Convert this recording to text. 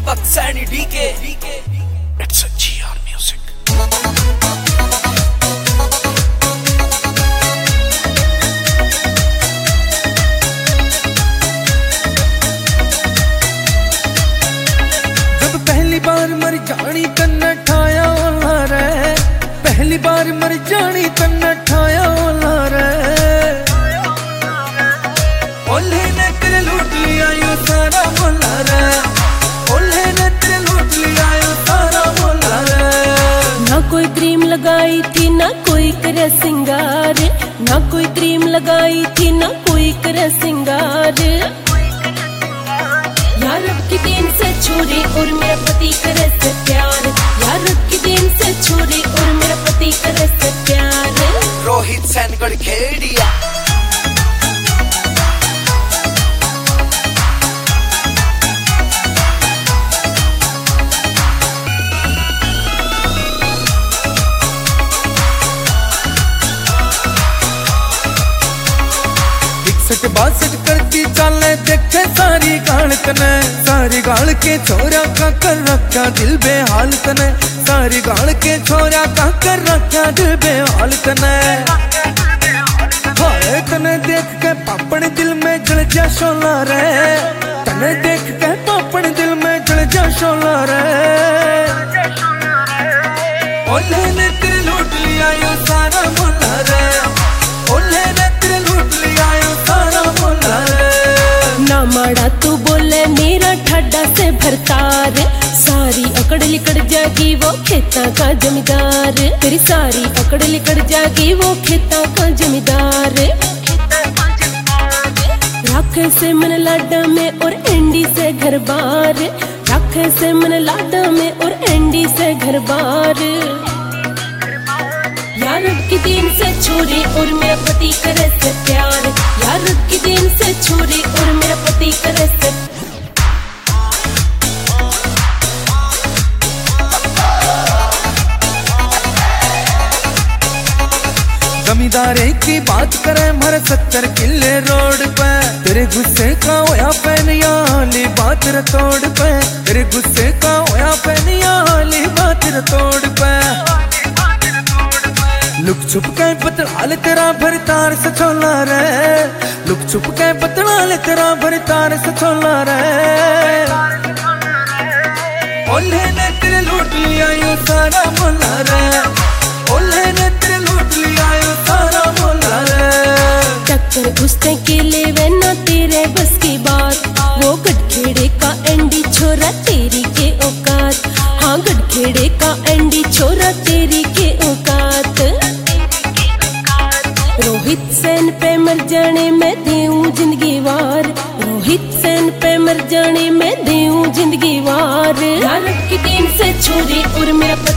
Deepak Saini DK. It's a GR Music. जब पहली बार मर जानी तन्ने ठाया ओला रे, पहली बार मर जानी तन्ने ठाया ओला रे। ओले ने तेरे लूट लिया यो सारा मोला रे, ओले ने तेरे लूट लिया यो सारा मोला रे। ना कोई क्रीम लगाई थी ना कोई करे सिंगार, ना कोई क्रीम लगाई थी ना कोई करे सिंगार। यार रब की देन से छोरी और मेरा पति करे से प्यार, यार रब की देन से छोरी और मेरा पति करे से प्यार। रोहित सैनगढ़ खेड़िया। सट बासट करती चाले देखे सारी गाल तने, सारी गाल के छोरा का कर रखा दिल बेहाल तने, सारी गाल के छोरा का कर रखा दिल बेहाल तने। हाय तने देख के पापन दिल में जल जा शोला रे, तने देख के पापन दिल में जल जा शोला रे। ओले ने तेरे लूट लिया यो सारा मोला रे, ओले ने तेरे लूट लिया यो सारा मोला रे। ना माड़ा तू बोले मेरा ठाडा से भरतार, सारी अकड़ लिकड़ जागी वो खेता का जमींदार, तेरी सारी अकड़ लिकड़ जागी वो खेता का जमींदार। राखे से मन लाडा में और एंडी से घर बार, राखे से मन लाडा में और एंडी से घर बार। यार रब की देन से छोरी और मेरा पति करे से प्यार, यार रब की देन से छोरी और मेरा पति करे से। जमींदारे की बात करे मर 70 किले रोड पे, तेरे गुस्से का होया पैनिया हाली बात रतोड़ पे, तेरे गुस्से का होया पैनिया हाली बात रतोड़ पे। लुक छुप के पतलाल तेरा भरतार सचोला रे, लुक छुप के पतलाल तेरा भरतार सचोला रे। ओले ने तेरे लूट लिया यो सारा मोला रे, ओले ने तेरे लूट लिया यो सारा मोला रे। टक्कर घुसने के लिए वे ना तेरे बस की बात, वो गठखेड़े का एंडी छोरा तेरी के औकात, हाँ गठखेड़े का एंडी छोरा तेरी के औकात। रोहित सेन पे मर जाने मैं देऊं जिंदगी वार, रोहित सेन पे मर जाने मैं देऊं जिंदगी वार। यार रब की देन से छोरी और मेरा